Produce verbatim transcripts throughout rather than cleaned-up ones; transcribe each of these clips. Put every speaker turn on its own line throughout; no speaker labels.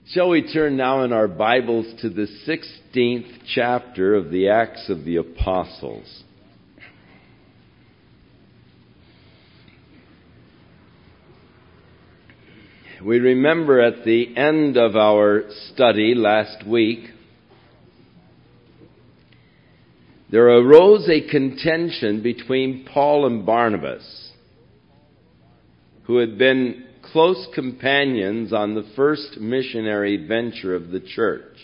Shall we turn now in our Bibles to the sixteenth chapter of the Acts of the Apostles. We remember at the end of our study last week, there arose a contention between Paul and Barnabas, who had been close companions on the first missionary venture of the church.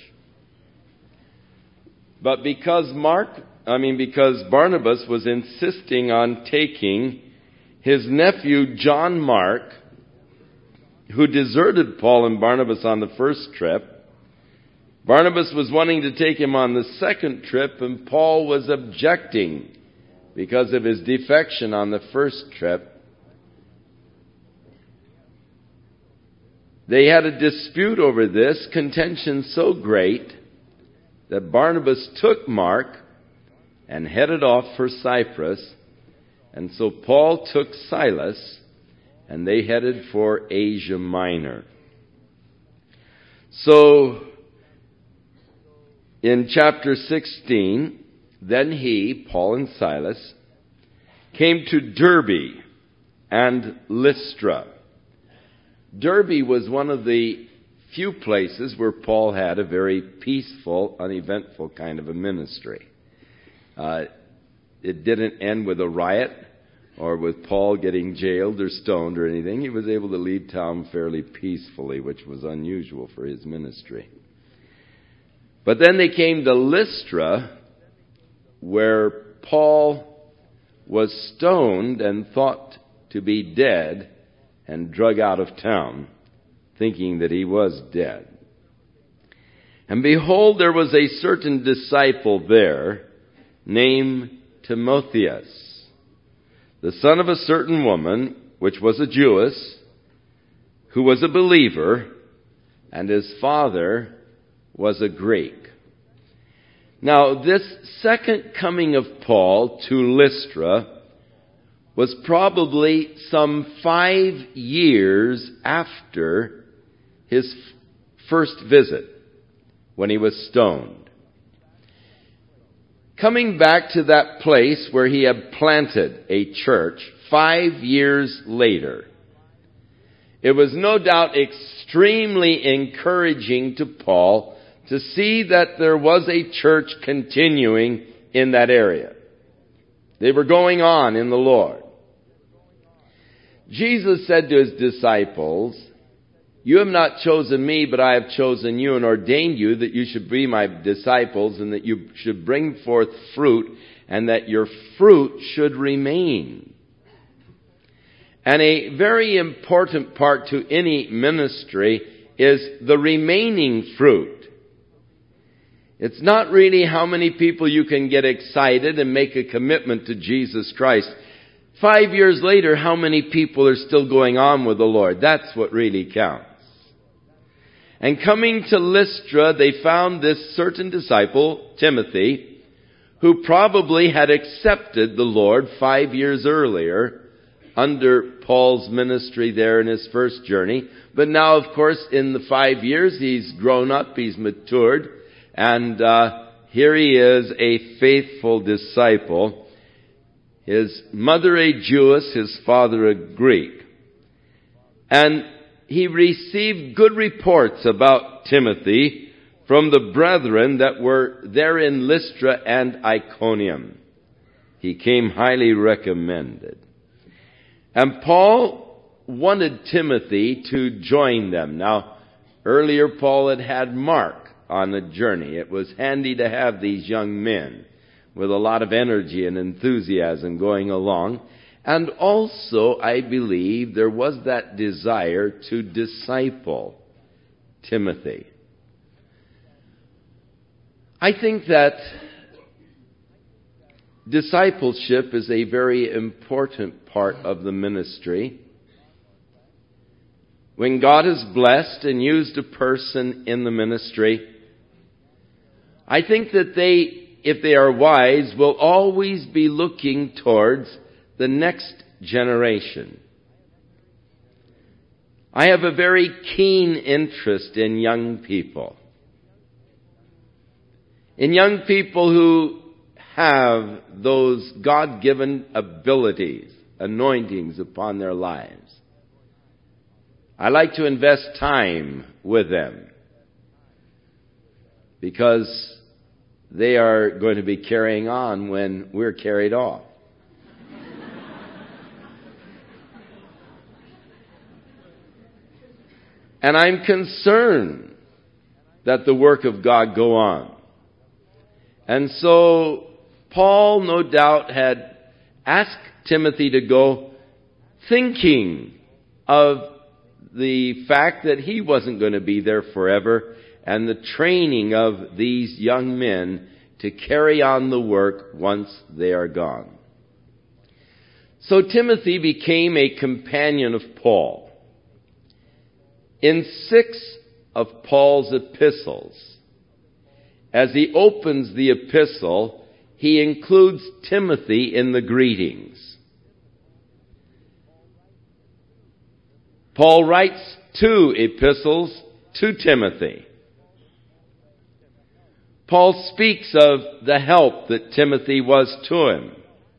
But because Mark, I mean because Barnabas was insisting on taking his nephew John Mark, who deserted Paul and Barnabas on the first trip, Barnabas was wanting to take him on the second trip, and Paul was objecting because of his defection on the first trip. They had a dispute over this, contention so great that Barnabas took Mark and headed off for Cyprus, and so Paul took Silas and they headed for Asia Minor. So, in chapter sixteen, then he, Paul and Silas, came to Derbe and Lystra. Derbe was one of the few places where Paul had a very peaceful, uneventful kind of a ministry. Uh, it didn't end with a riot or with Paul getting jailed or stoned or anything. He was able to leave town fairly peacefully, which was unusual for his ministry. But then they came to Lystra, where Paul was stoned and thought to be dead and drug out of town, thinking that he was dead. And behold, there was a certain disciple there, named Timotheus, the son of a certain woman, which was a Jewess, who was a believer, and his father was a Greek. Now, this second coming of Paul to Lystra was probably some five years after his first visit, when he was stoned. Coming back to that place where he had planted a church five years later, it was no doubt extremely encouraging to Paul to see that there was a church continuing in that area. They were going on in the Lord. Jesus said to his disciples, "You have not chosen me, but I have chosen you and ordained you that you should be my disciples and that you should bring forth fruit and that your fruit should remain." And a very important part to any ministry is the remaining fruit. It's not really how many people you can get excited and make a commitment to Jesus Christ. Five years later, how many people are still going on with the Lord? That's what really counts. And coming to Lystra, they found this certain disciple, Timothy, who probably had accepted the Lord five years earlier under Paul's ministry there in his first journey. But now, of course, in the five years, he's grown up, he's matured, and uh, here he is, a faithful disciple. His mother a Jewess, his father a Greek. And he received good reports about Timothy from the brethren that were there in Lystra and Iconium. He came highly recommended. And Paul wanted Timothy to join them. Now, earlier Paul had had Mark on the journey. It was handy to have these young men with a lot of energy and enthusiasm going along. And also, I believe, there was that desire to disciple Timothy. I think that discipleship is a very important part of the ministry. When God has blessed and used a person in the ministry, I think that they, if they are wise, will always be looking towards the next generation. I have a very keen interest in young people. In young people who have those God-given abilities, anointings upon their lives. I like to invest time with them because they are going to be carrying on when we're carried off. And I'm concerned that the work of God go on. And so Paul, no doubt, had asked Timothy to go thinking of the fact that he wasn't going to be there forever and the training of these young men to carry on the work once they are gone. So Timothy became a companion of Paul. In six of Paul's epistles, as he opens the epistle, he includes Timothy in the greetings. Paul writes two epistles to Timothy. Paul speaks of the help that Timothy was to him.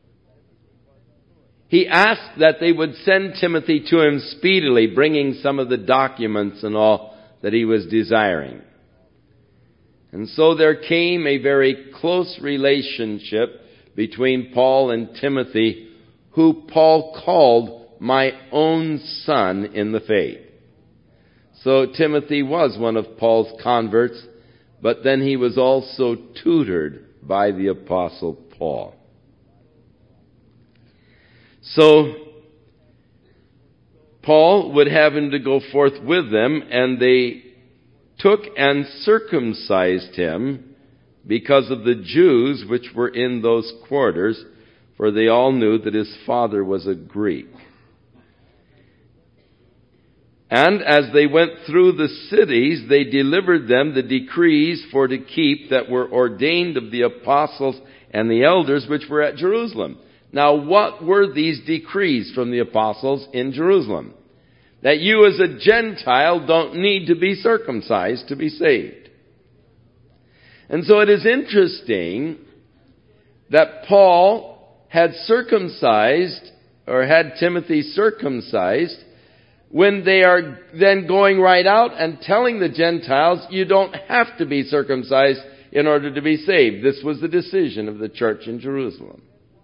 He asked that they would send Timothy to him speedily, bringing some of the documents and all that he was desiring. And so there came a very close relationship between Paul and Timothy, who Paul called my own son in the faith. So Timothy was one of Paul's converts, but then he was also tutored by the Apostle Paul. So Paul would have him to go forth with them, and they took and circumcised him because of the Jews which were in those quarters, for they all knew that his father was a Greek. And as they went through the cities, they delivered them the decrees for to keep that were ordained of the apostles and the elders which were at Jerusalem. Now, what were these decrees from the apostles in Jerusalem? That you as a Gentile don't need to be circumcised to be saved. And so it is interesting that Paul had circumcised, or had Timothy circumcised, when they are then going right out and telling the Gentiles, you don't have to be circumcised in order to be saved. This was the decision of the church in Jerusalem.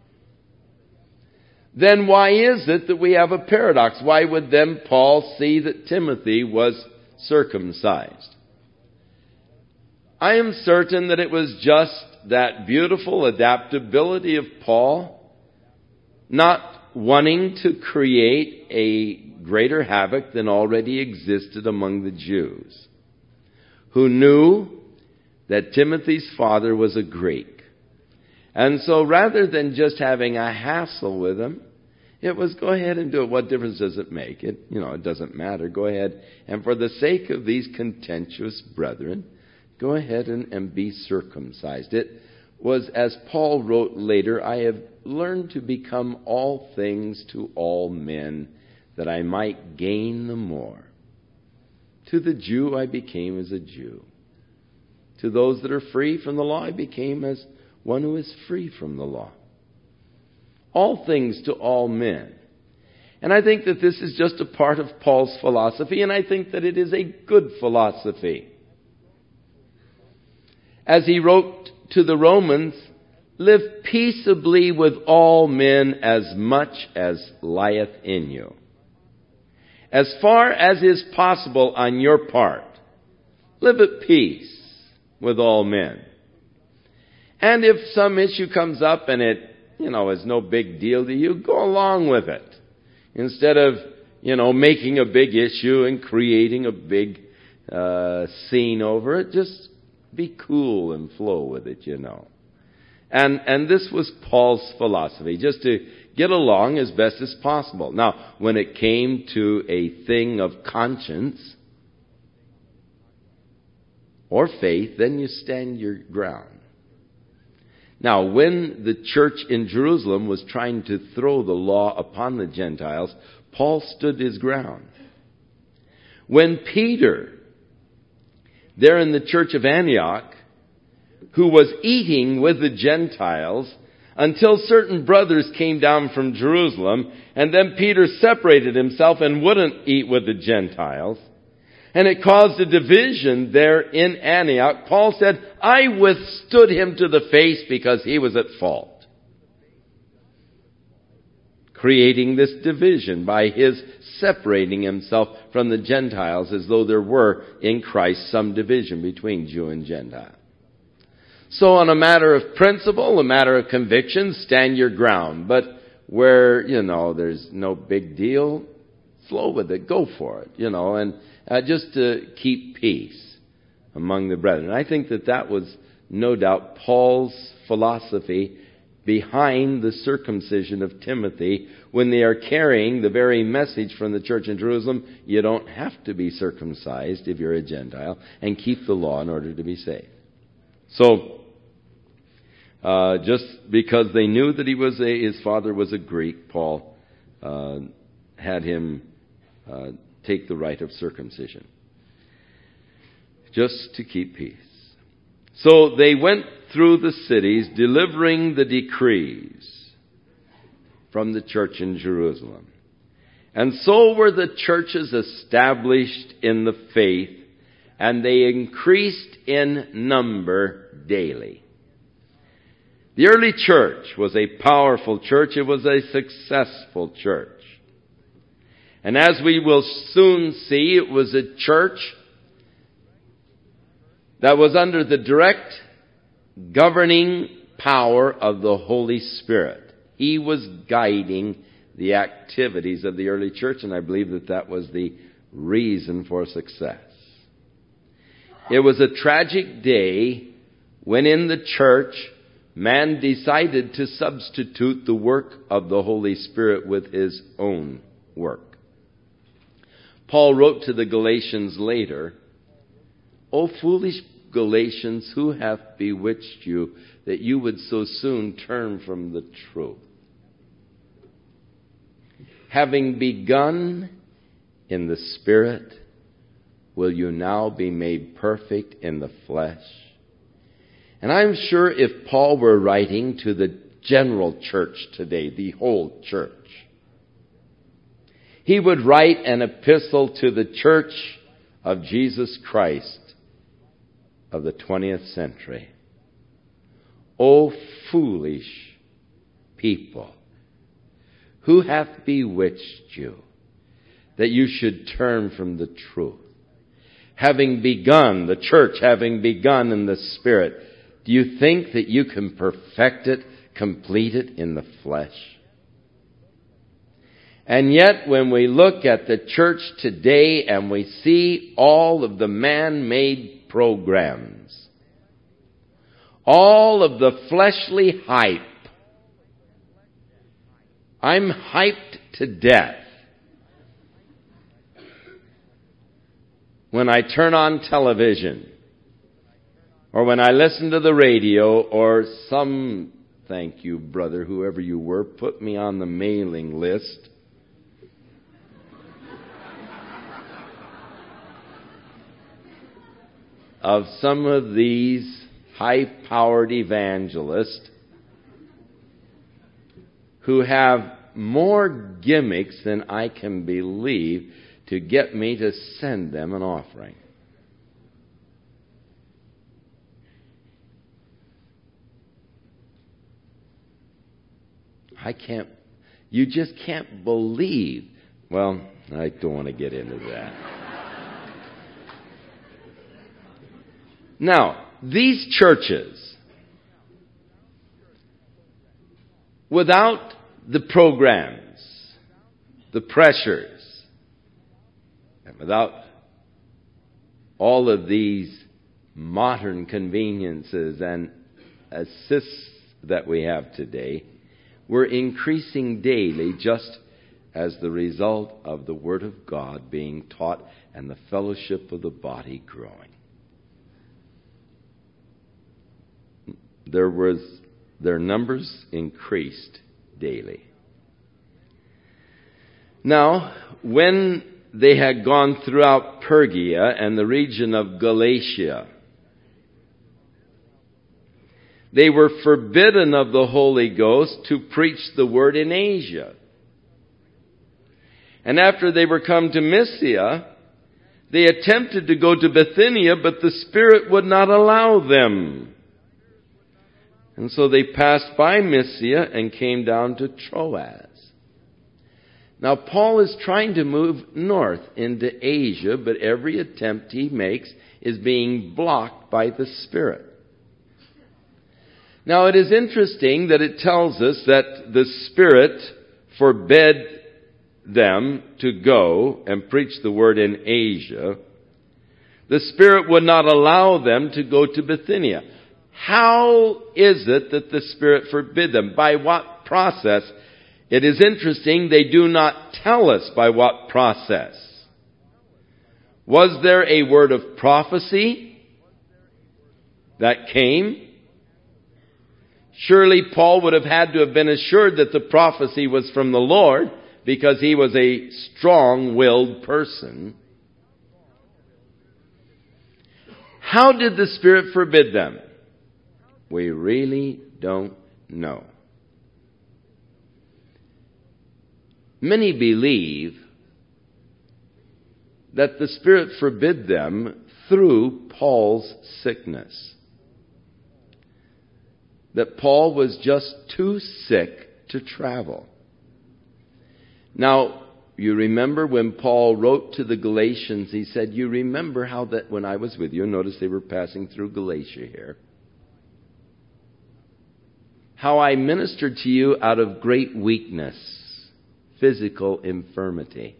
Then why is it that we have a paradox? Why would then Paul see that Timothy was circumcised? I am certain that it was just that beautiful adaptability of Paul, not wanting to create a greater havoc than already existed among the Jews, who knew that Timothy's father was a Greek. And so rather than just having a hassle with him, it was go ahead and do it. What difference does it make? It, you know, it doesn't matter. Go ahead. And for the sake of these contentious brethren, go ahead and, and be circumcised. It was, as Paul wrote later, I have learned to become all things to all men, that I might gain the more. To the Jew I became as a Jew. To those that are free from the law, I became as one who is free from the law. All things to all men. And I think that this is just a part of Paul's philosophy, and I think that it is a good philosophy. As he wrote to the Romans, live peaceably with all men as much as lieth in you. As far as is possible on your part, live at peace with all men. And if some issue comes up and it, you know, is no big deal to you, go along with it. Instead of, you know, making a big issue and creating a big uh, scene over it, just be cool and flow with it, you know. And and this was Paul's philosophy, just to get along as best as possible. Now, when it came to a thing of conscience or faith, then you stand your ground. Now, when the church in Jerusalem was trying to throw the law upon the Gentiles, Paul stood his ground. When Peter, there in the church of Antioch, who was eating with the Gentiles until certain brothers came down from Jerusalem, and then Peter separated himself and wouldn't eat with the Gentiles, and it caused a division there in Antioch. Paul said, I withstood him to the face because he was at fault, creating this division by his separating himself from the Gentiles, as though there were in Christ some division between Jew and Gentile. So on a matter of principle, a matter of conviction, stand your ground. But where, you know, there's no big deal, flow with it, go for it, you know, and uh, just to keep peace among the brethren. I think that that was no doubt Paul's philosophy behind the circumcision of Timothy when they are carrying the very message from the church in Jerusalem. You don't have to be circumcised if you're a Gentile, and keep the law in order to be saved. So, uh, just because they knew that he was a, his father was a Greek, Paul uh, had him uh, take the rite of circumcision, just to keep peace. So they went through the cities, delivering the decrees from the church in Jerusalem. And so were the churches established in the faith, and they increased in number daily. The early church was a powerful church. It was a successful church. And as we will soon see, it was a church that was under the direct governing power of the Holy Spirit. He was guiding the activities of the early church, and I believe that that was the reason for success. It was a tragic day when in the church man decided to substitute the work of the Holy Spirit with his own work. Paul wrote to the Galatians later, O foolish Galatians, who hath bewitched you that you would so soon turn from the truth? Having begun in the Spirit, will you now be made perfect in the flesh? And I'm sure if Paul were writing to the general church today, the whole church, he would write an epistle to the church of Jesus Christ of the twentieth century. O foolish people, who hath bewitched you that you should turn from the truth? Having begun, the church having begun in the Spirit, do you think that you can perfect it, complete it in the flesh? And yet, when we look at the church today and we see all of the man-made programs, all of the fleshly hype, I'm hyped to death when I turn on television, or when I listen to the radio, or some, thank you, brother, whoever you were, put me on the mailing list. Of some of these high-powered evangelists who have more gimmicks than I can believe to get me to send them an offering. I can't, you just can't believe. Well, I don't want to get into that. Now, these churches, without the programs, the pressures, and without all of these modern conveniences and assists that we have today, were increasing daily just as the result of the Word of God being taught and the fellowship of the body growing. There was, their numbers increased daily. Now, when they had gone throughout Phrygia and the region of Galatia. They were forbidden of the Holy Ghost to preach the word in Asia. And after they were come to Mysia, they attempted to go to Bithynia, but the Spirit would not allow them. And so they passed by Mysia and came down to Troas. Now, Paul is trying to move north into Asia, but every attempt he makes is being blocked by the Spirit. Now, it is interesting that it tells us that the Spirit forbade them to go and preach the word in Asia. The Spirit would not allow them to go to Bithynia. How is it that the Spirit forbid them? By what process? It is interesting, they do not tell us by what process. Was there a word of prophecy that came? Surely Paul would have had to have been assured that the prophecy was from the Lord, because he was a strong-willed person. How did the Spirit forbid them? We really don't know. Many believe that the Spirit forbid them through Paul's sickness. That Paul was just too sick to travel. Now, you remember when Paul wrote to the Galatians, he said, you remember how that when I was with you, notice they were passing through Galatia here, how I ministered to you out of great weakness, physical infirmity.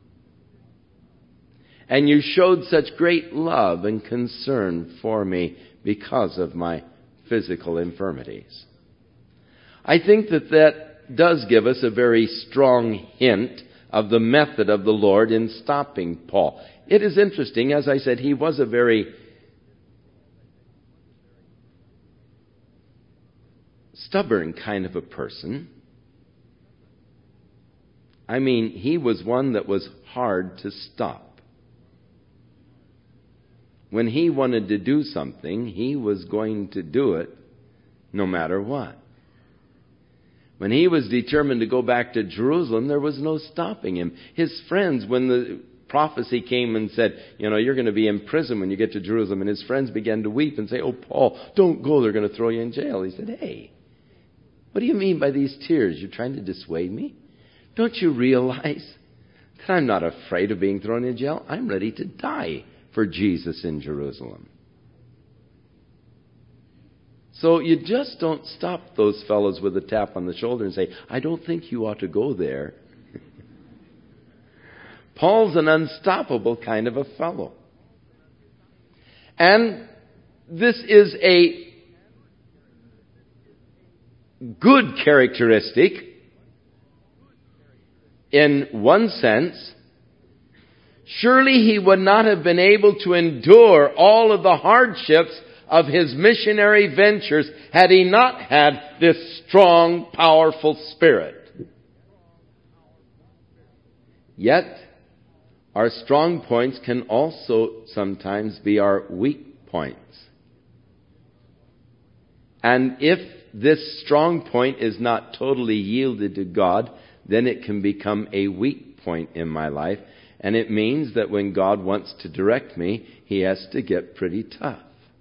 And you showed such great love and concern for me because of my physical infirmities. I think that that does give us a very strong hint of the method of the Lord in stopping Paul. It is interesting, as I said, he was a very stubborn kind of a person. I mean, he was one that was hard to stop. When he wanted to do something, he was going to do it no matter what. When he was determined to go back to Jerusalem, there was no stopping him. His friends, when the prophecy came and said, you know, you're going to be in prison when you get to Jerusalem, and his friends began to weep and say, oh, Paul, don't go, they're going to throw you in jail. He said, hey, what do you mean by these tears? You're trying to dissuade me? Don't you realize that I'm not afraid of being thrown in jail? I'm ready to die for Jesus in Jerusalem. So you just don't stop those fellows with a tap on the shoulder and say, I don't think you ought to go there. Paul's an unstoppable kind of a fellow. And this is a good characteristic in one sense. Surely he would not have been able to endure all of the hardships of his missionary ventures had he not had this strong, powerful Spirit. Yet, our strong points can also sometimes be our weak points. And if this strong point is not totally yielded to God, then it can become a weak point in my life. And it means that when God wants to direct me, He has to get pretty tough.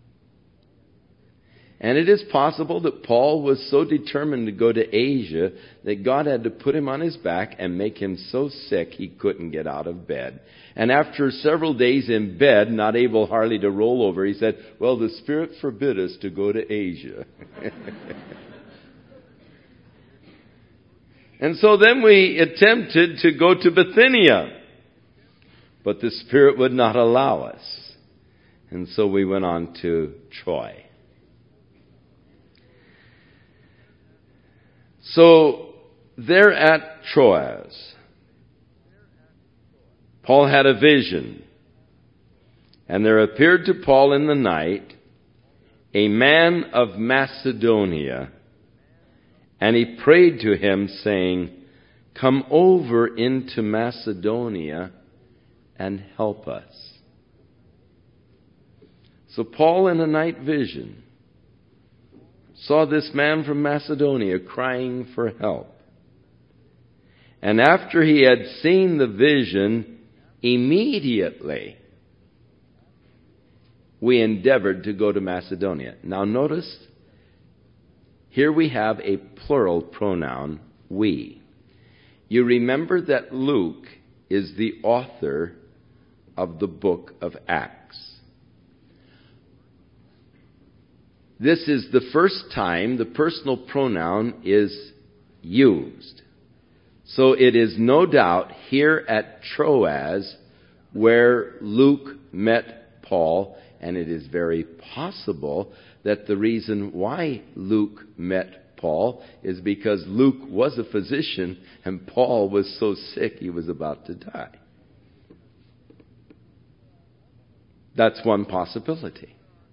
And it is possible that Paul was so determined to go to Asia that God had to put him on his back and make him so sick he couldn't get out of bed. And after several days in bed, not able hardly to roll over, he said, well, the Spirit forbid us to go to Asia. And so then we attempted to go to Bithynia, but the Spirit would not allow us. And so we went on to Troy. So, there at Troas, Paul had a vision, and there appeared to Paul in the night a man of Macedonia, and he prayed to him, saying, come over into Macedonia and help us. So Paul, in a night vision, saw this man from Macedonia crying for help. And after he had seen the vision, immediately we endeavored to go to Macedonia. Now notice, here we have a plural pronoun, we. You remember that Luke is the author of the book of Acts. This is the first time the personal pronoun is used. So it is no doubt here at Troas where Luke met Paul, and it is very possible that the reason why Luke met Paul is because Luke was a physician and Paul was so sick he was about to die. That's one possibility.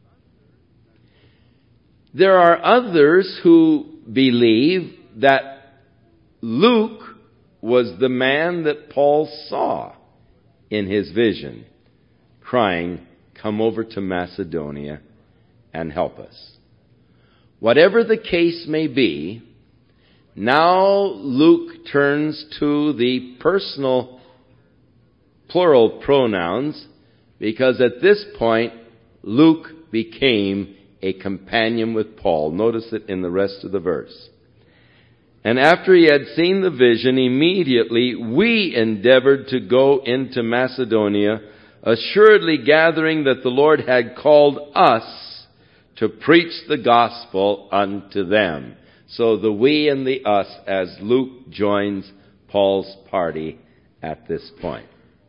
There are others who believe that Luke was the man that Paul saw in his vision, crying, "Come over to Macedonia and help us." Whatever the case may be, now Luke turns to the personal plural pronouns, because at this point Luke became a companion with Paul. Notice it in the rest of the verse. And after he had seen the vision, immediately we endeavored to go into Macedonia, assuredly gathering that the Lord had called us to preach the gospel unto them. So the we and the us as Luke joins Paul's party at this point.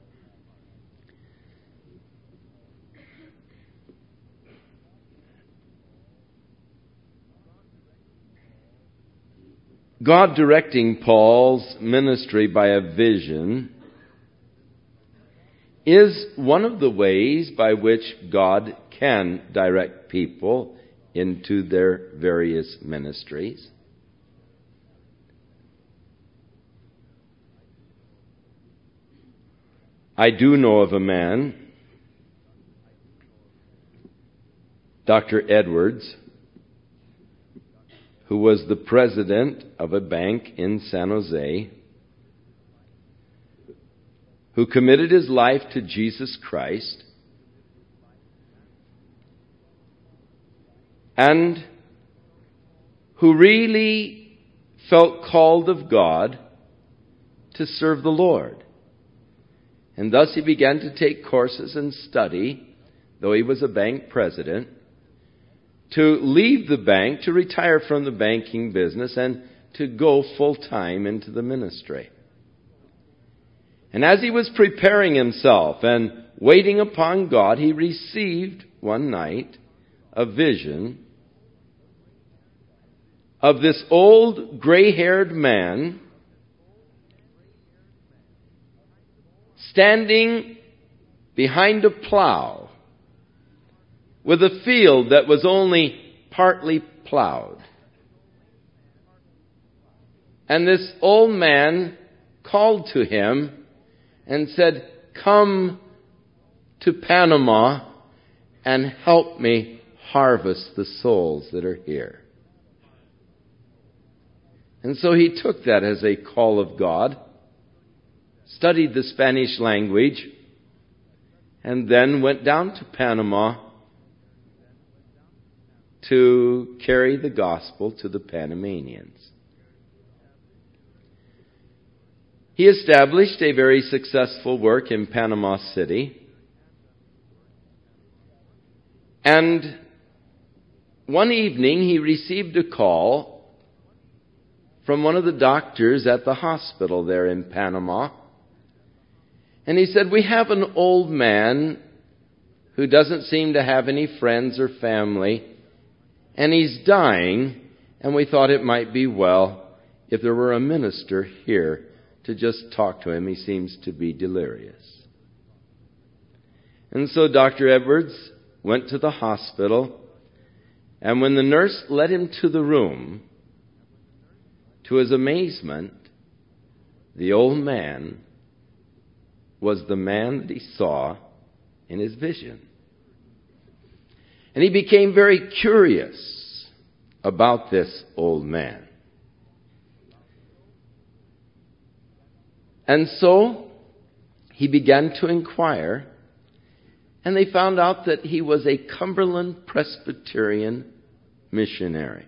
God directing Paul's ministry by a vision is one of the ways by which God can direct people into their various ministries. I do know of a man, Doctor Edwards, who was the president of a bank in San Jose, who committed his life to Jesus Christ, and who really felt called of God to serve the Lord. And thus he began to take courses and study, though he was a bank president, to leave the bank, to retire from the banking business, and to go full-time into the ministry. And as he was preparing himself and waiting upon God, he received one night a vision of this old gray-haired man standing behind a plow with a field that was only partly plowed. And this old man called to him and said, "Come to Panama and help me harvest the souls that are here." And so he took that as a call of God, studied the Spanish language, and then went down to Panama to carry the gospel to the Panamanians. He established a very successful work in Panama City. And one evening he received a call from one of the doctors at the hospital there in Panama. And he said, "We have an old man who doesn't seem to have any friends or family, and he's dying, and we thought it might be well if there were a minister here to just talk to him. He seems to be delirious." And so Doctor Edwards went to the hospital, and when the nurse led him to the room, to his amazement, the old man was the man that he saw in his vision. And he became very curious about this old man. And so he began to inquire, and they found out that he was a Cumberland Presbyterian missionary.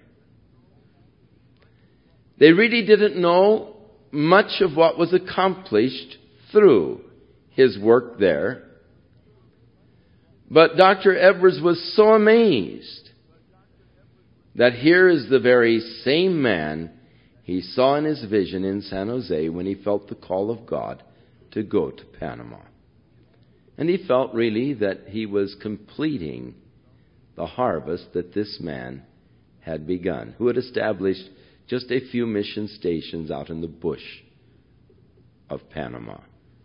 They really didn't know much of what was accomplished through his work there. But Doctor Edwards was so amazed that here is the very same man he saw in his vision in San Jose when he felt the call of God to go to Panama. And he felt really that he was completing the harvest that this man had begun, who had established just a few mission stations out in the bush of Panama.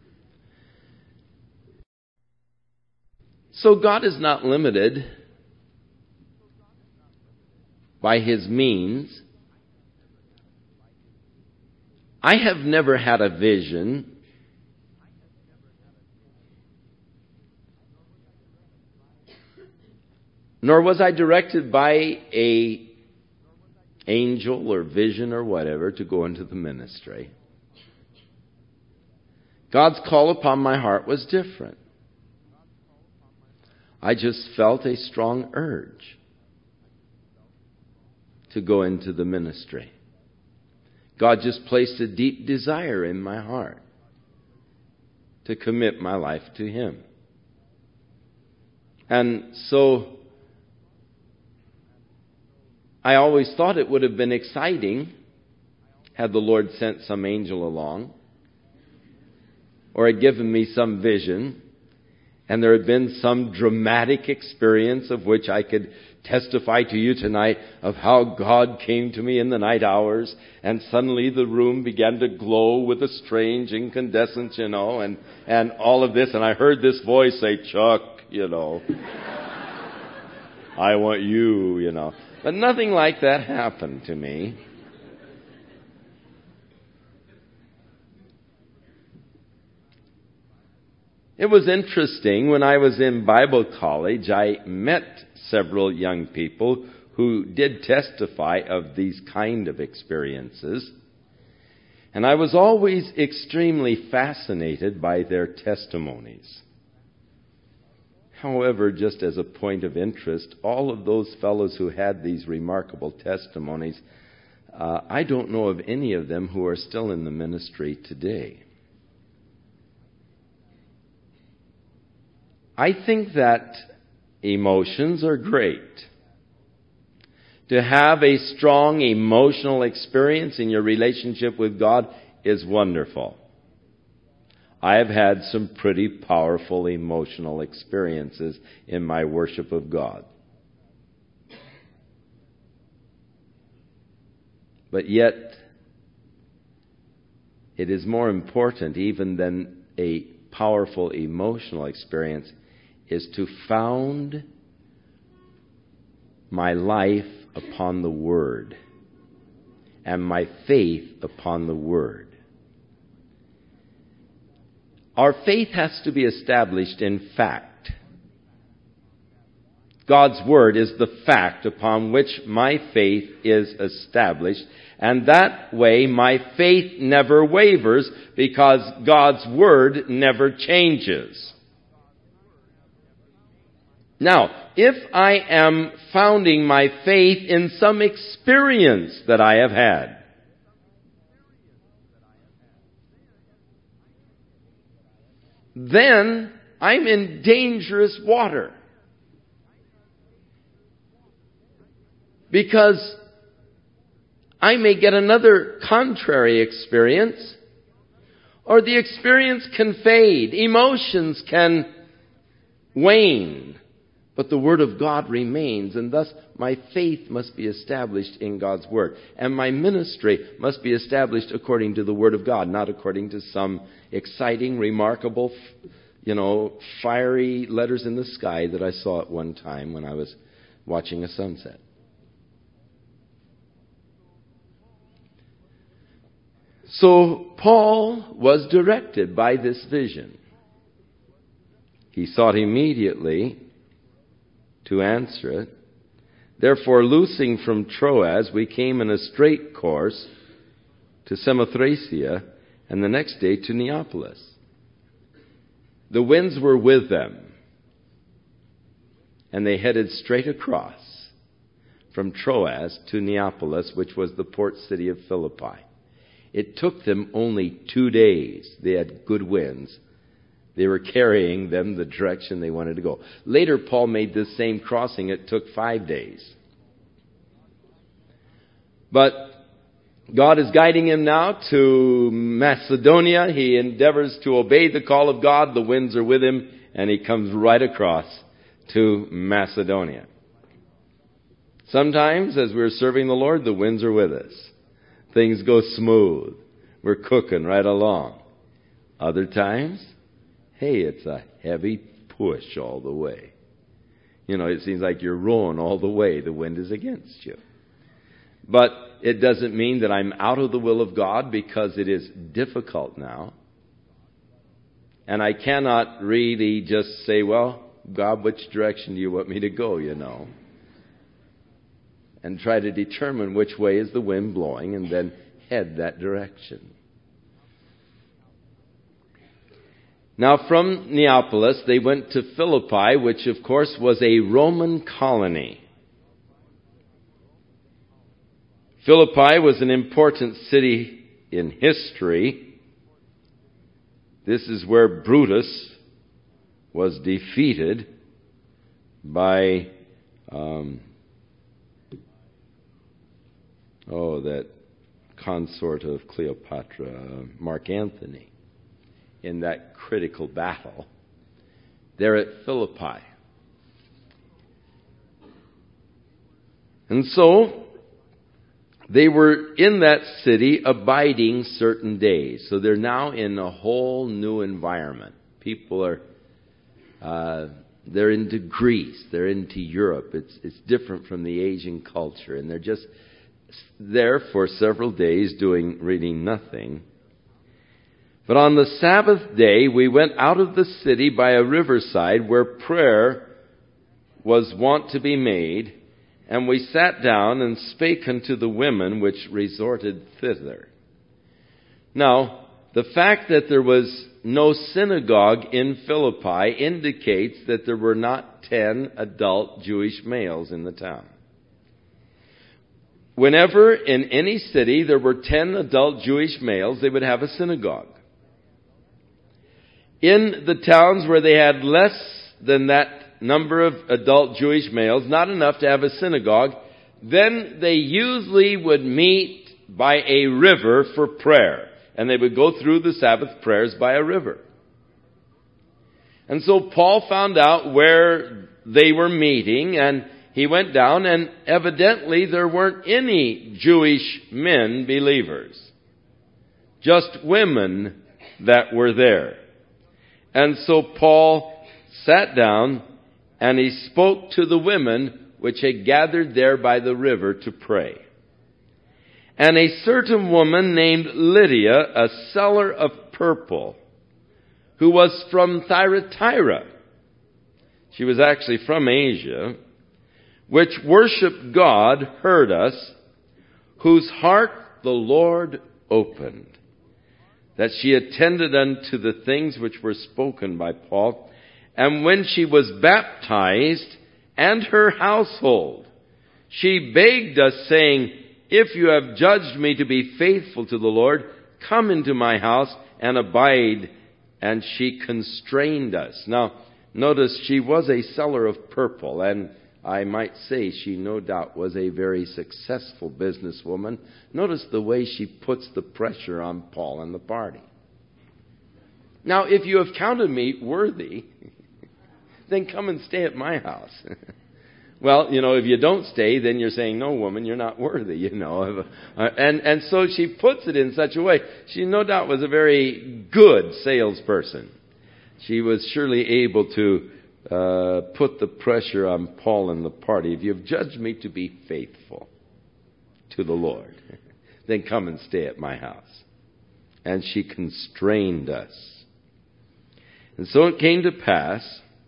So God is not limited by his means. I have never had a vision nor was I directed by a angel or vision or whatever to go into the ministry. God's call upon my heart was different. I just felt a strong urge to go into the ministry. God just placed a deep desire in my heart to commit my life to Him. And so I always thought it would have been exciting had the Lord sent some angel along or had given me some vision and there had been some dramatic experience of which I could testify to you tonight of how God came to me in the night hours and suddenly the room began to glow with a strange incandescence, you know, and, and all of this. And I heard this voice say, Chuck, you know, I want you, you know. But nothing like that happened to me. It was interesting, when I was in Bible college, I met several young people who did testify of these kind of experiences. And I was always extremely fascinated by their testimonies. However, just as a point of interest, all of those fellows who had these remarkable testimonies, uh, I don't know of any of them who are still in the ministry today. I think that emotions are great. To have a strong emotional experience in your relationship with God is wonderful. I have had some pretty powerful emotional experiences in my worship of God. But yet, it is more important even than a powerful emotional experience is to found my life upon the Word and my faith upon the Word. Our faith has to be established in fact. God's Word is the fact upon which my faith is established, and that way my faith never wavers because God's Word never changes. Now, if I am founding my faith in some experience that I have had, then I'm in dangerous water. Because I may get another contrary experience, or the experience can fade, emotions can wane, but the Word of God remains, and thus my faith must be established in God's Word. And my ministry must be established according to the Word of God, not according to some exciting, remarkable, you know, fiery letters in the sky that I saw at one time when I was watching a sunset. So Paul was directed by this vision. he sought immediately to answer it. Therefore, loosing from Troas, we came in a straight course to Samothracia, and the next day to Neapolis. The winds were with them, and they headed straight across from Troas to Neapolis, which was the port city of Philippi. It took them only two days. They had good winds. They were carrying them the direction they wanted to go. Later, Paul made this same crossing. It took five days. But God is guiding him now to Macedonia. He endeavors to obey the call of God. The winds are with him, and he comes right across to Macedonia. Sometimes, as we're serving the Lord, the winds are with us. Things go smooth. We're cooking right along. Other times, hey, it's a heavy push all the way. You know, it seems like you're rowing all the way. The wind is against you. But it doesn't mean that I'm out of the will of God, because it is difficult now. And I cannot really just say, well, God, which direction do you want me to go, you know? And try to determine which way is the wind blowing and then head that direction. Now from Neapolis, they went to Philippi, which of course was a Roman colony. Philippi was an important city in history. This is where Brutus was defeated by, um, oh, that consort of Cleopatra, Mark Antony, in that critical battle there at Philippi. And so they were in that city abiding certain days. So they're now in a whole new environment. People are, uh, they're into Greece. They're into Europe. It's, it's different from the Asian culture. And they're just there for several days doing, reading nothing. But on the Sabbath day, we went out of the city by a riverside where prayer was wont to be made. And we sat down and spake unto the women which resorted thither. Now, the fact that there was no synagogue in Philippi indicates that there were not ten adult Jewish males in the town. Whenever in any city there were ten adult Jewish males, they would have a synagogue. In the towns where they had less than that number of adult Jewish males, not enough to have a synagogue, then they usually would meet by a river for prayer. And they would go through the Sabbath prayers by a river. And so Paul found out where they were meeting, and he went down, and evidently there weren't any Jewish men believers. Just women that were there. And so Paul sat down, and he spoke to the women which had gathered there by the river to pray. And a certain woman named Lydia, a seller of purple, who was from Thyatira, she was actually from Asia, which worshiped God, heard us, whose heart the Lord opened, that she attended unto the things which were spoken by Paul. And when she was baptized, and her household, she begged us, saying, if you have judged me to be faithful to the Lord, come into my house and abide. And she constrained us. Now, notice she was a seller of purple, and I might say she no doubt was a very successful businesswoman. Notice the way she puts the pressure on Paul and the party. Now, if you have counted me worthy, then come and stay at my house. Well, you know, if you don't stay, then you're saying, no, woman, you're not worthy, you know. And, and so she puts it in such a way. She no doubt was a very good salesperson. She was surely able to uh, put the pressure on Paul and the party. If you've judged me to be faithful to the Lord, then come and stay at my house. And she constrained us. And so it came to pass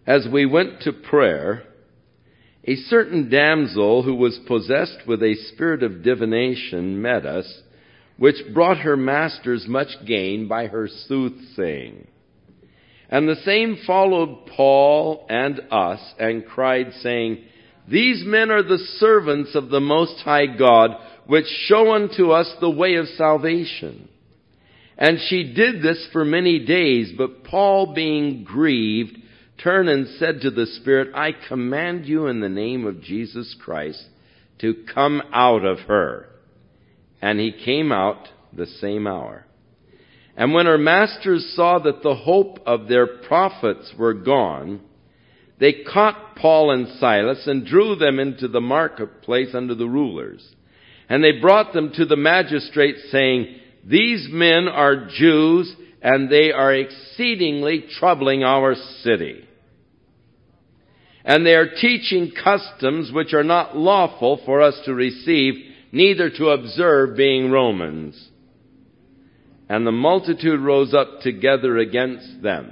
as we went to prayer, a certain damsel who was possessed with a spirit of divination met us, which brought her masters much gain by her soothsaying. And the same followed Paul and us, and cried, saying, These men are the servants of the Most High God, which show unto us the way of salvation. And she did this for many days, but Paul, being grieved, turned and said to the Spirit, I command you in the name of Jesus Christ to come out of her. And he came out the same hour. And when her masters saw that the hope of their profits were gone, they caught Paul and Silas and drew them into the marketplace under the rulers. And they brought them to the magistrates, saying, These men are Jews, and they are exceedingly troubling our city. And they are teaching customs which are not lawful for us to receive, neither to observe, being Romans. And the multitude rose up together against them.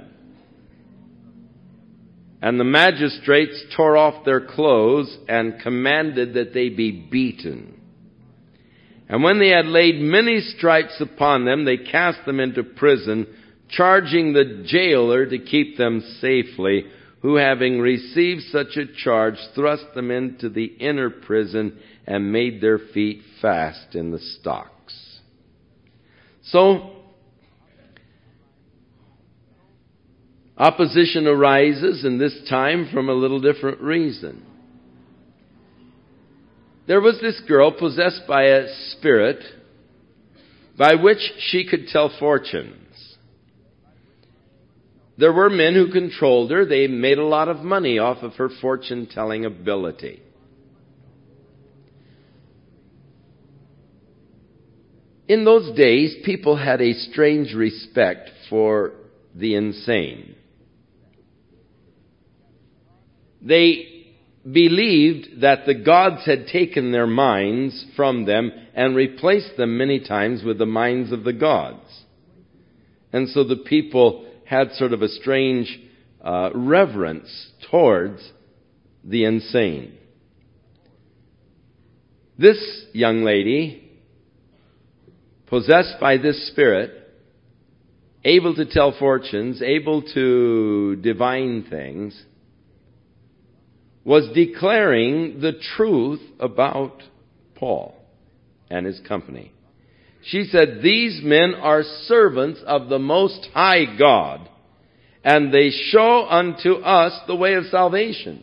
And the magistrates tore off their clothes and commanded that they be beaten. And when they had laid many stripes upon them, they cast them into prison, charging the jailer to keep them safely, who, having received such a charge, thrust them into the inner prison and made their feet fast in the stocks. So, opposition arises, and this time from a little different reason. There was this girl possessed by a spirit by which she could tell fortunes. There were men who controlled her. They made a lot of money off of her fortune-telling ability. In those days, people had a strange respect for the insane. They believed that the gods had taken their minds from them and replaced them many times with the minds of the gods. And so the people had sort of a strange uh, reverence towards the insane. This young lady, possessed by this spirit, able to tell fortunes, able to divine things, was declaring the truth about Paul and his company. She said, These men are servants of the Most High God, and they show unto us the way of salvation.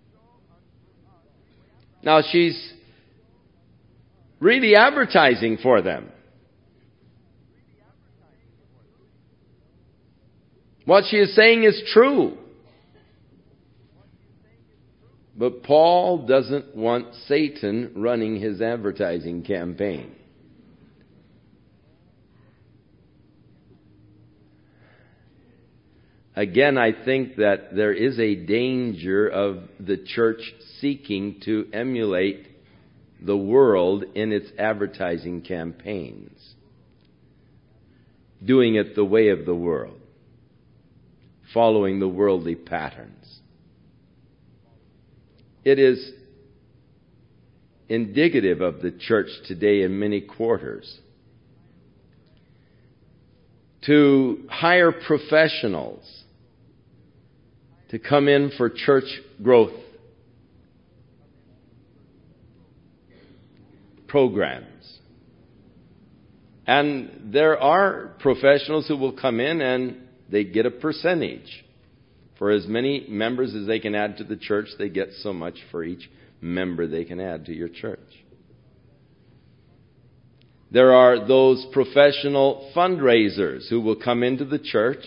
Now she's really advertising for them. What she is saying is true. But Paul doesn't want Satan running his advertising campaign. Again, I think that there is a danger of the church seeking to emulate the world in its advertising campaigns, doing it the way of the world, following the worldly patterns. It is indicative of the church today in many quarters to hire professionals to come in for church growth programs. And there are professionals who will come in and they get a percentage. For as many members as they can add to the church, they get so much for each member they can add to your church. There are those professional fundraisers who will come into the church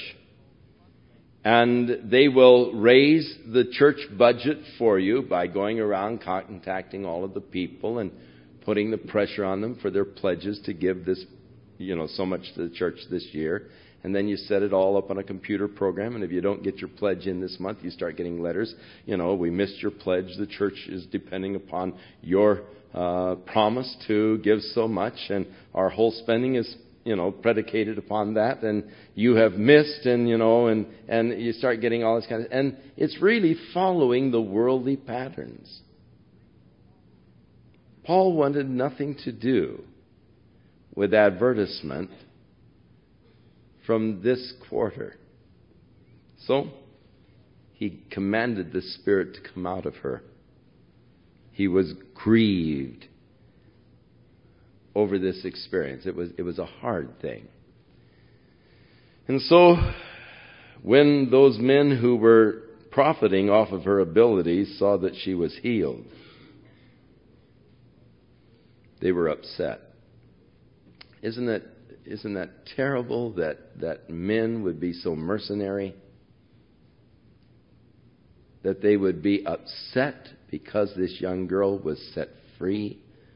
and they will raise the church budget for you by going around contacting all of the people and putting the pressure on them for their pledges to give this, you know, so much to the church this year. And then you set it all up on a computer program, and if you don't get your pledge in this month, you start getting letters. You know, we missed your pledge. The church is depending upon your uh, promise to give so much, and our whole spending is you know, predicated upon that, and you have missed, and, you know, and, and you start getting all this kind of, and it's really following the worldly patterns. Paul wanted nothing to do with advertisement from this quarter. So, he commanded the Spirit to come out of her. He was grieved over this experience. It was, it was a hard thing. And so, when those men who were profiting off of her abilities saw that she was healed, they were upset. Isn't that, isn't that terrible that, that men would be so mercenary? That they would be upset because this young girl was set free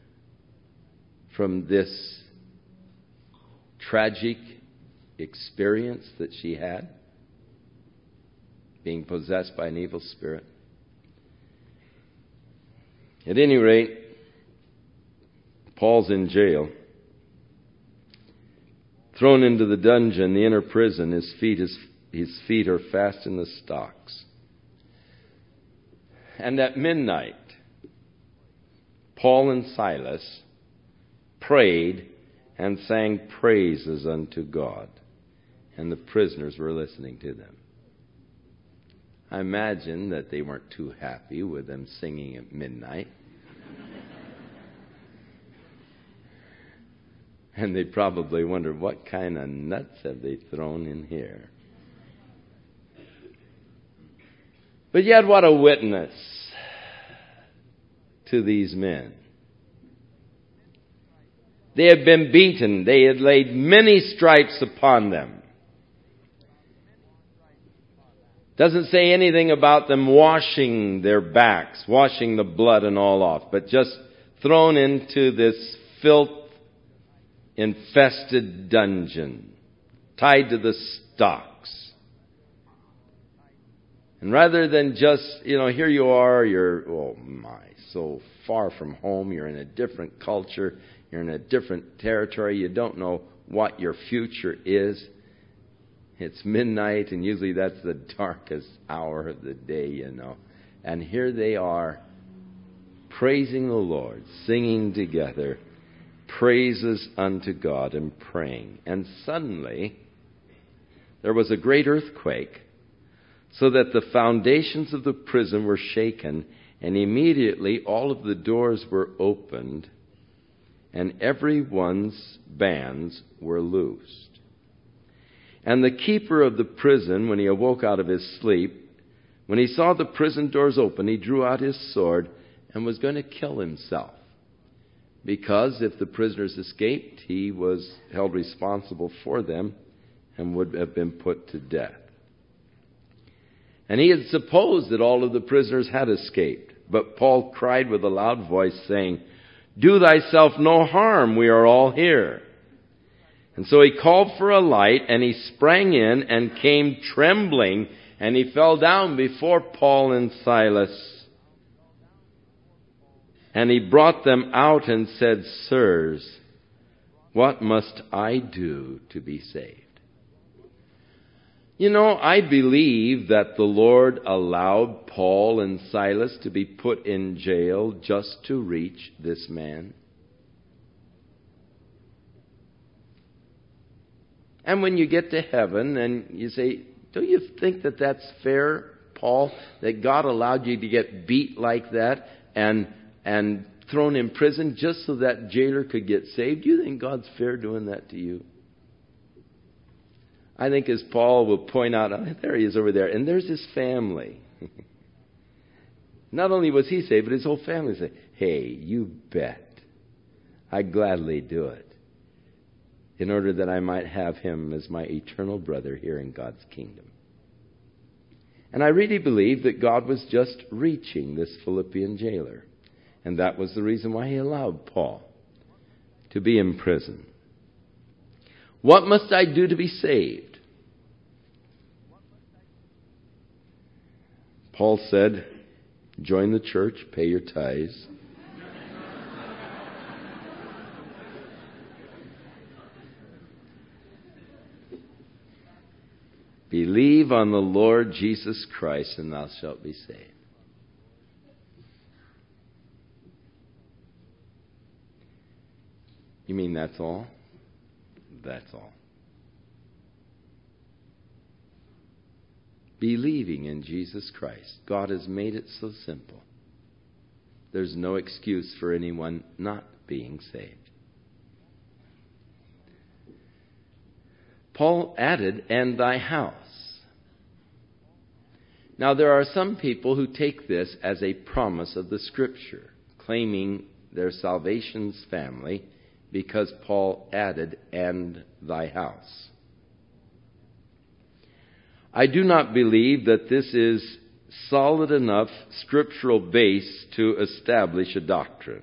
from this tragic experience that she had, being possessed by an evil spirit. At any rate, Paul's in jail, thrown into the dungeon, the inner prison. His feet, his, his feet are fast in the stocks. And at midnight, Paul and Silas prayed and sang praises unto God. And the prisoners were listening to them. I imagine that they weren't too happy with them singing at midnight. And they probably wondered, what kind of nuts have they thrown in here? But yet, what a witness to these men. They had been beaten. They had laid many stripes upon them. Doesn't say anything about them washing their backs, washing the blood and all off, but just thrown into this filth-infested dungeon, tied to the stocks. And rather than just, you know, here you are, you're, oh my, so far from home, you're in a different culture, you're in a different territory, you don't know what your future is. It's midnight, and usually that's the darkest hour of the day, you know. And here they are, praising the Lord, singing together, praises unto God and praying. And suddenly, there was a great earthquake, so that the foundations of the prison were shaken, and immediately all of the doors were opened, and everyone's bands were loosed. And the keeper of the prison, when he awoke out of his sleep, when he saw the prison doors open, he drew out his sword and was going to kill himself. Because if the prisoners escaped, he was held responsible for them and would have been put to death. And he had supposed that all of the prisoners had escaped. But Paul cried with a loud voice, saying, "Do thyself no harm, we are all here." And so he called for a light, and he sprang in and came trembling, and he fell down before Paul and Silas. And he brought them out and said, "Sirs, what must I do to be saved?" You know, I believe that the Lord allowed Paul and Silas to be put in jail just to reach this man. And when you get to heaven and you say, don't you think that that's fair, Paul, that God allowed you to get beat like that and and thrown in prison just so that jailer could get saved? Do you think God's fair doing that to you? I think as Paul will point out, oh, there he is over there, and there's his family. Not only was he saved, but his whole family said, "Hey, you bet. I'd gladly do it in order that I might have him as my eternal brother here in God's kingdom." And I really believe that God was just reaching this Philippian jailer. And that was the reason why he allowed Paul to be in prison. What must I do to be saved? Paul said, join the church, pay your tithes. Believe on the Lord Jesus Christ, and thou shalt be saved. You mean that's all? That's all. Believing in Jesus Christ. God has made it so simple. There's no excuse for anyone not being saved. Paul added, and thy house. Now there are some people who take this as a promise of the Scripture, claiming their salvation's family because Paul added, and thy house. I do not believe that this is solid enough scriptural base to establish a doctrine.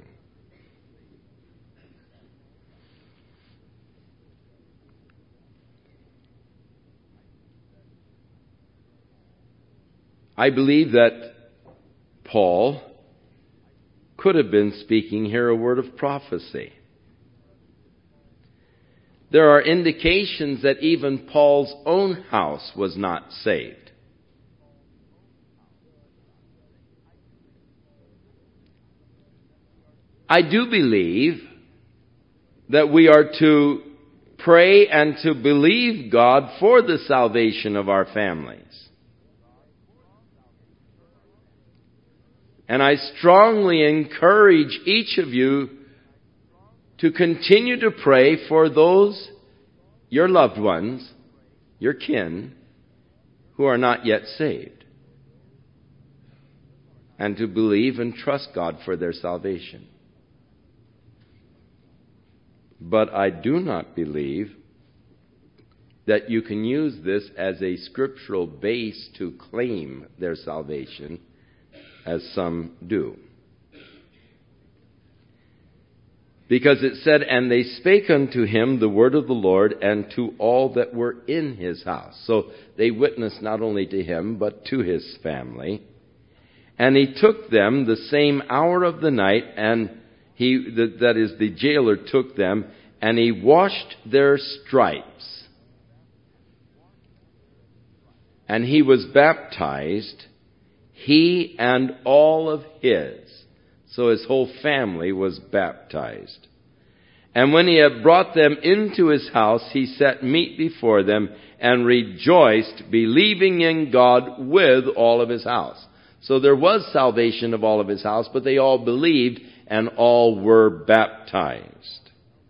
I believe that Paul could have been speaking here a word of prophecy. There are indications that even Paul's own house was not saved. I do believe that we are to pray and to believe God for the salvation of our families. And I strongly encourage each of you to continue to pray for those, your loved ones, your kin, who are not yet saved. And to believe and trust God for their salvation. But I do not believe that you can use this as a scriptural base to claim their salvation, as some do. Because it said, and they spake unto him the word of the Lord, and to all that were in his house. So they witnessed not only to him, but to his family. And he took them the same hour of the night, and he, that is, the jailer took them, and he washed their stripes. And he was baptized, he and all of his. So his whole family was baptized. And when he had brought them into his house, he set meat before them and rejoiced, believing in God with all of his house. So there was salvation of all of his house, but they all believed and all were baptized.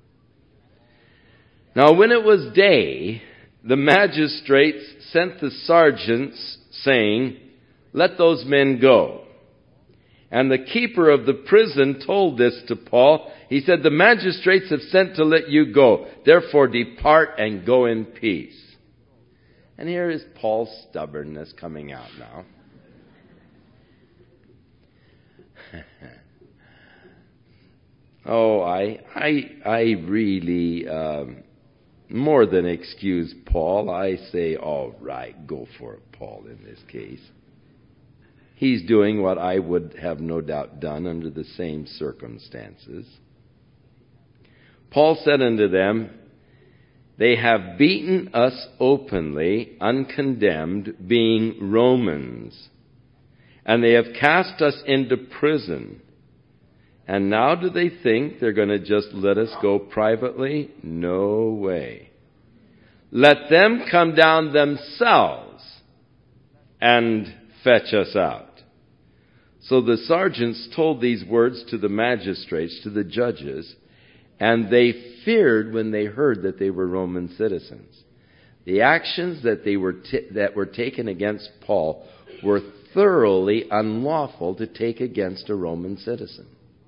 Now when it was day, the magistrates sent the sergeants, saying, let those men go. And the keeper of the prison told this to Paul. He said, the magistrates have sent to let you go. Therefore depart and go in peace. And here is Paul's stubbornness coming out now. oh, I, I, I really, um, more than excuse Paul. I say, all right, go for it, Paul, in this case. He's doing what I would have no doubt done under the same circumstances. Paul said unto them, they have beaten us openly, uncondemned, being Romans. And they have cast us into prison. And now do they think they're going to just let us go privately? No way. Let them come down themselves and fetch us out. So the sergeants told these words to the magistrates, to the judges, and they feared when they heard that they were Roman citizens. The actions that they were t- that were taken against Paul were thoroughly unlawful to take against a Roman citizen.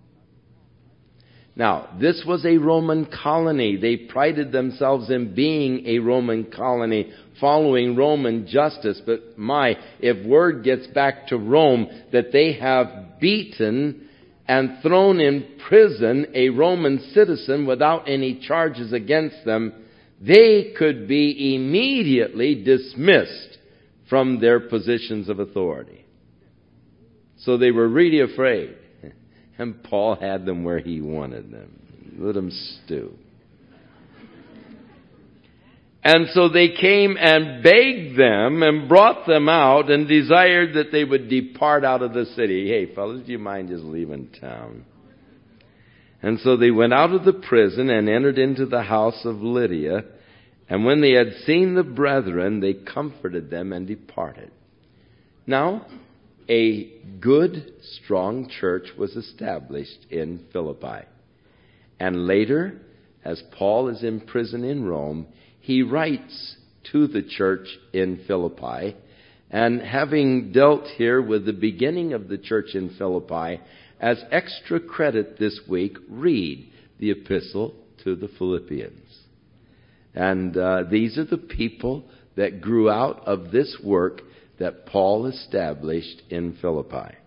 Now, this was a Roman colony. They prided themselves in being a Roman colony, following Roman justice. But my, if word gets back to Rome that they have beaten and thrown in prison a Roman citizen without any charges against them, they could be immediately dismissed from their positions of authority. So they were really afraid. And Paul had them where he wanted them. Let them stew. And so they came and begged them and brought them out and desired that they would depart out of the city. Hey, fellas, do you mind just leaving town? And so they went out of the prison and entered into the house of Lydia. And when they had seen the brethren, they comforted them and departed. Now, a good, strong church was established in Philippi. And later, as Paul is in prison in Rome, he writes to the church in Philippi. And having dealt here with the beginning of the church in Philippi, as extra credit this week, read the epistle to the Philippians. And uh, these are the people that grew out of this work that Paul established in Philippi.